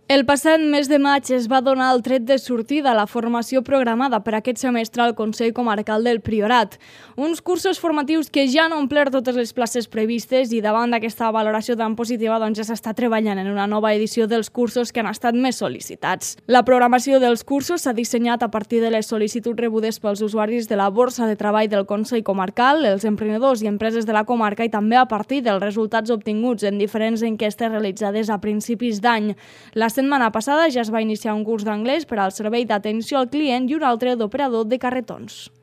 El passat mes de maig es va donar el tret de sortida a la formació programada per aquest semestre al Consell Comarcal del Priorat. Uns cursos formatius que ja han omplert totes les places previstes i davant d'aquesta valoració tan positiva ja s'està treballant en una nova edició dels cursos que han estat més sol·licitats. La programació dels cursos s'ha dissenyat a partir de les sol·licituds rebudes pels usuaris de la Borsa de Treball del Consell Comarcal, els emprenedors i empreses de la comarca i també a partir dels resultats obtinguts en diferents enquestes realitzades a principis d'any. La setmana passada ja es va iniciar un curs d'anglès per al servei d'atenció al client i un altre d'operador de carretons.